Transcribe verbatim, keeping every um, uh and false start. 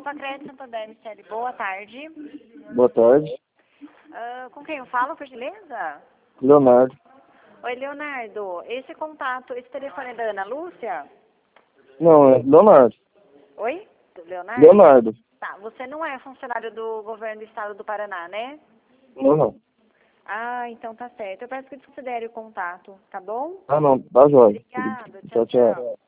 Copa Crédito Santander, Michele. Boa tarde. Boa tarde. Uh, com quem eu falo, por gentileza? Leonardo. Oi, Leonardo. Esse contato, esse telefone é da Ana Lúcia? Não, é Leonardo. Oi? Leonardo? Leonardo. Tá, você não é funcionário do governo do estado do Paraná, né? Não, não. Ah, então tá certo. Eu peço que desconsidere o contato, tá bom? Ah, não. Tá jóia. Obrigada. Tchau, Tchau, tchau. tchau.